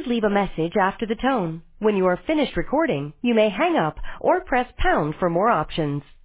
leave a message after the tone. When you are finished recording, you may hang up or press pound for more options.